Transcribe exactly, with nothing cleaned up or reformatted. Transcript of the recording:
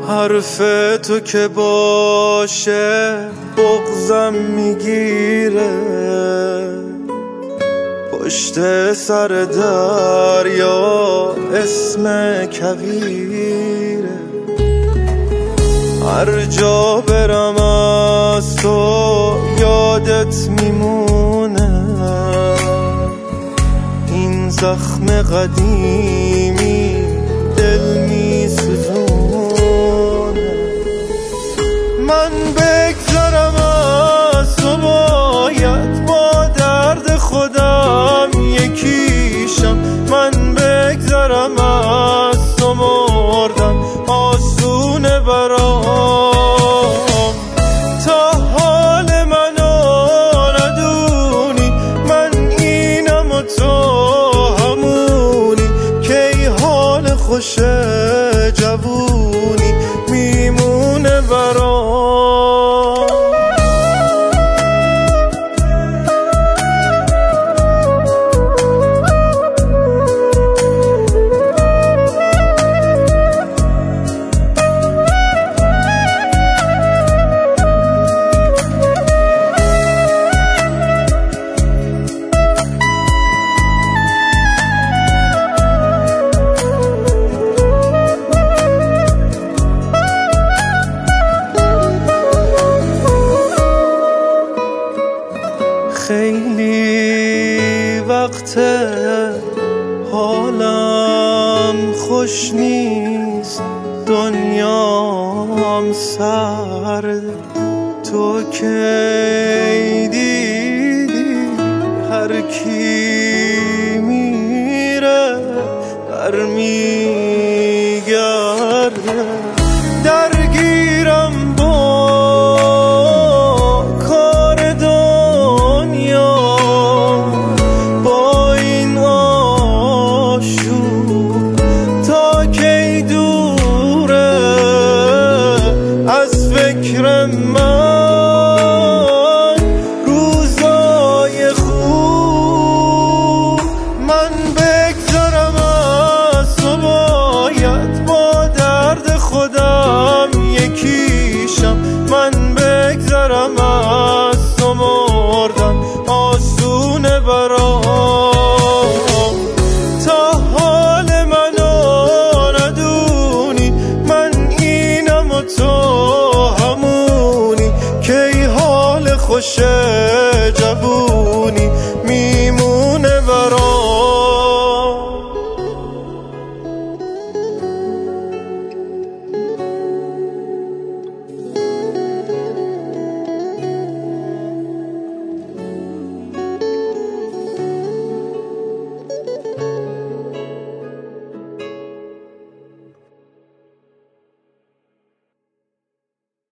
حرف تو که باشه بغضم میگیره، پشت سر دریا اسم کویره. هر جا برم از تو یادت میمونه، این زخم قدیمی دل میسوزونه. من بگذرم از تو باید با درد خودم یکیشم، من بگذرم از تو مردم آسونه برام. تا حال منو ندونی من اینم و تو همونی، کی حال خوش جوونی میمونه برام. خیلی وقته حالم خوش نیست، دنیام سرد. تو کی دیدی هر کی میره برمیگرده؟ درگیرم با کار دنیا، با این آشوب تا کی دوره از فکر من روزای خوب. من بگذرم از تو باید با درد خودم یکیشم، من بگذرم از تو مردم آسونه برام. تا حال منو ندونی من اینم و تو همونی، کی حال خوشه